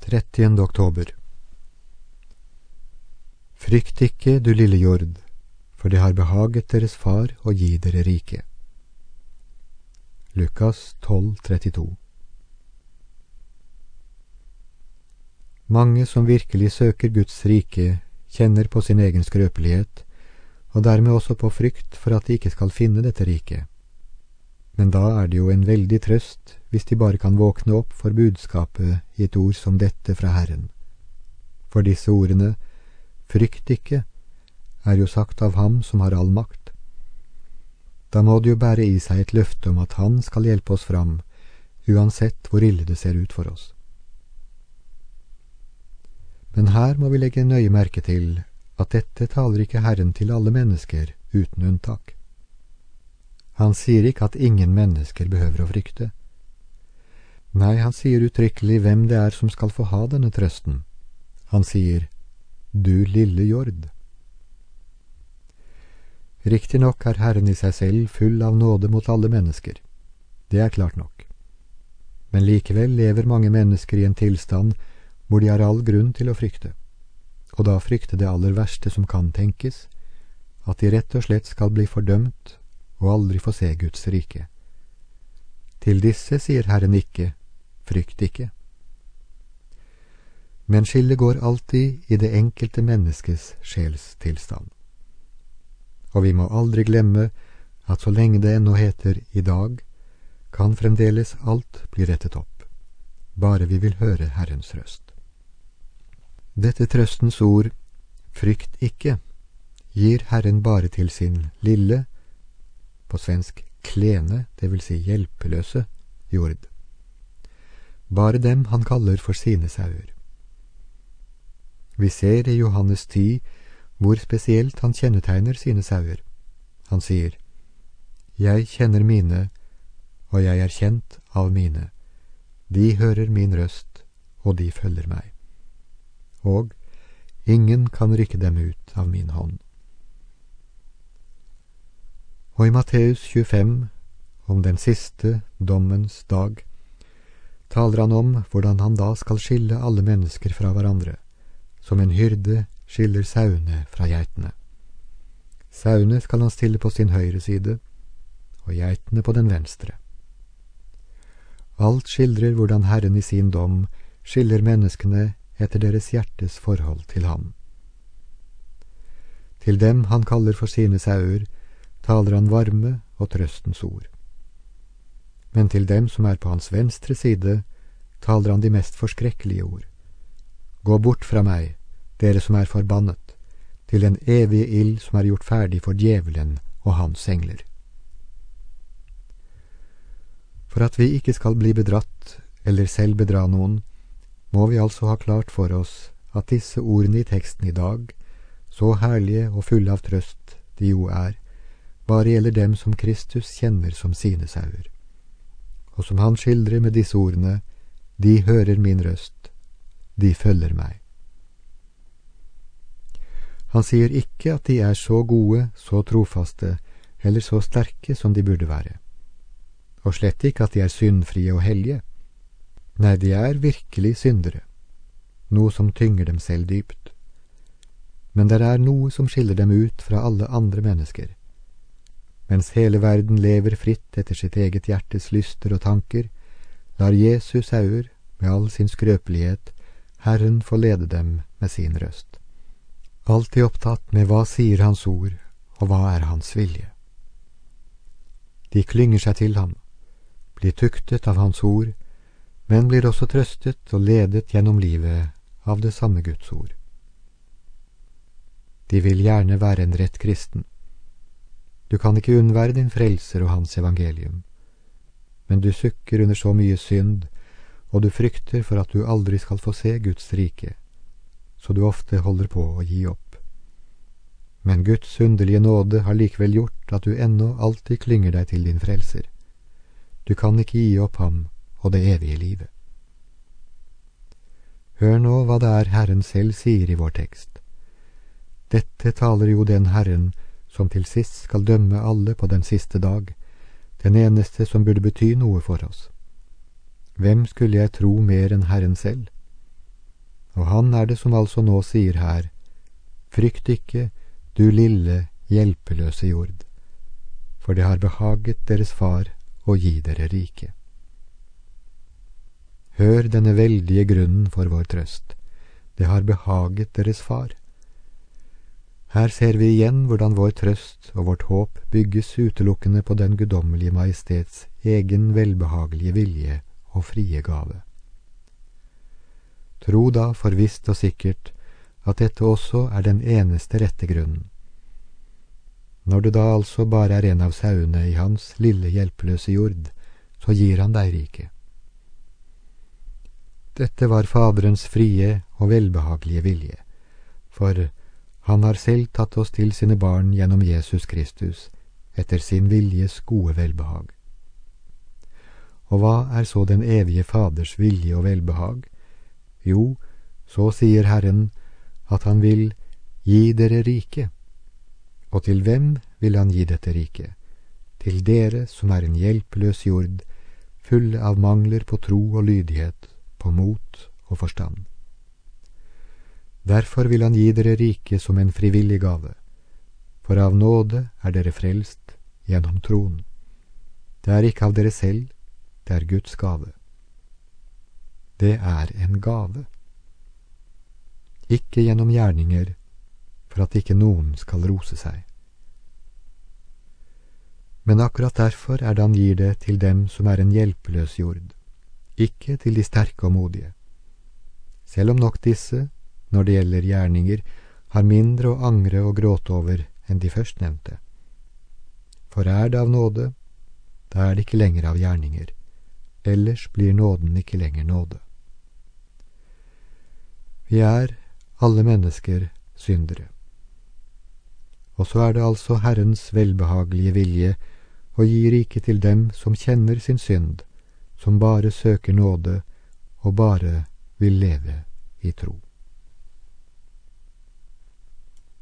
30. oktober. Frykt ikke, du lille jord, for det har behaget deres far å gi dere rike. Lukas 12:32. Mange som virkelig søker Guds rike, kjenner på sin egen skrøpelighet, og dermed også på frykt for at de ikke skal finne dette riket. Men da er det jo en veldig trøst hvis de bare kan våkne opp for budskapet i et ord som dette fra Herren. For disse ordene, frykt ikke, er jo sagt av ham som har all makt. Da må det jo bære i seg et løfte om at han skal hjelpe oss fram, uansett hvor ille det ser ut for oss. Men her må vi legge nøye merke til at dette taler ikke Herren til alle mennesker uten unntak. Han sier ikke at ingen mennesker behøver å frykte. Nei, han sier uttrykkelig hvem det er som skal få ha denne trøsten. Han sier, du lille jord. Riktig nok er Herren i seg selv full av nåde mot alle mennesker. Det er klart nok. Men likevel lever mange mennesker i en tilstand hvor de har all grunn til å frykte. Og da frykte det aller verste som kan tenkes, at de rett og slett skal bli fordømt og aldri få se Guds rike. Til disse sier Herren ikke, frykt ikke. Men skillet går alltid i det enkelte menneskes sjelstilstand. Og vi må aldri glemme at så lenge det ennå heter i dag, kan fremdeles alt bli rettet opp, bare vi vil høre Herrens røst. Dette trøstens ord, frykt ikke, gir Herren bare til sin lille, på svensk klene, det vil si hjelpeløse, jord. Bare dem han kaller for sine sauer. Vi ser i Johannes 10 hvor spesielt han kjennetegner sine sauer. Han sier, jeg kjenner mine, og jeg er kjent av mine. De hører min røst, og de følger meg. Og ingen kan rykke dem ut av min hånd. Og i Matteus 25, om den siste dommens dag, taler han om hvordan han da skal skille alle mennesker fra hverandre, som en hyrde skiller sauene fra geitene. Sauene skal han stille på sin høyre side, og geitene på den venstre. Alt skildrer hvordan Herren i sin dom skiller menneskene etter deres hjertes forhold til ham. Til dem han kaller for sine sauer, taler han varme og trøstens ord. Men til dem som er på hans venstre side, taler han de mest forskrekkelige ord. Gå bort fra meg, dere som er forbannet, til den evige ild som er gjort ferdig for djevelen og hans engler. For at vi ikke skal bli bedratt, eller selv bedra noen, må vi altså ha klart for oss at disse ordene i teksten i dag, så herlige og fulle av trøst de jo er, bare gjelder dem som Kristus kjenner som sine sauer. Og som han skildrer med disse ordene, de hører min røst, de følger meg. Han sier ikke at de er så gode, så trofaste, eller så sterke som de burde være. Og slett ikke at de er syndfrie og hellige. Nei, de er virkelig syndere, noe som tynger dem selv dypt. Men det er noe som skiller dem ut fra alle andre mennesker. Mens hele verden lever fritt etter sitt eget hjertes lyster og tanker, lar Jesus sauer, med all sin skrøpelighet, Herren få lede dem med sin røst. Alltid opptatt med hva sier hans ord, og hva er hans vilje. De klynger seg til ham, blir tuktet av hans ord, men blir også trøstet og ledet gjennom livet av det samme Guds ord. De vil gjerne være en rett kristen. Du kan ikke unnvære din frelser og hans evangelium, men du sukker under så mye synd, og du frykter for at du aldri skal få se Guds rike, så du ofte holder på å gi opp. Men Guds underlige nåde har likevel gjort at du ennå alltid klynger deg til din frelser. Du kan ikke gi opp ham og det evige livet. Hør nå hva det er Herren selv sier i vår tekst. Dette taler jo den Herren som til sist skal dømme alle på den siste dag, den eneste som burde bety noe for oss. Hvem skulle jeg tro mer enn Herren selv? Og han er det som altså nå sier her: Frykt ikke, du lille, hjelpeløse jord, for det har behaget deres far å gi dere rike. Hør denne veldige grunnen for vår trøst. Det har behaget deres far. Her ser vi igjen hvordan vår trøst og vårt håp bygges utelukkende på den guddommelige majestets egen velbehagelige vilje og frie gave. Tro da for visst og sikkert at dette også er den eneste rette grunnen. Når du da altså bare er en av sauene i hans lille hjelpeløse jord, så gir han deg riket. Dette var Faderens frie og velbehagelige vilje, for han har selv tatt oss til sine barn gjennom Jesus Kristus, etter sin viljes gode velbehag. Og hva er så den evige Faders vilje og velbehag? Jo, så sier Herren at han vil gi dere rike. Og til hvem vil han gi dette riket? Til dere som er en hjelpeløs jord, fulle av mangler på tro og lydighet, på mot og forstand. Derfor vil han gi dere riket som en frivillig gave, for av nåde er dere frelst gjennom troen. Det er ikke av dere selv, det er Guds gave. Det er en gave. Ikke gjennom gjerninger, for at ikke noen skal rose seg. Men akkurat derfor er det han gir det til dem som er en hjelpeløs jord, ikke til de sterke og modige. Selv om nok disse, når det gjelder gjerninger, har mindre å angre og gråte over enn de førstnevnte. For er det av nåde, da er det ikke lenger av gjerninger, ellers blir nåden ikke lenger nåde. Vi er alle mennesker syndere. Og så er det altså Herrens velbehagelige vilje å gi riket til dem som kjenner sin synd, som bare søker nåde og bare vil leve i tro.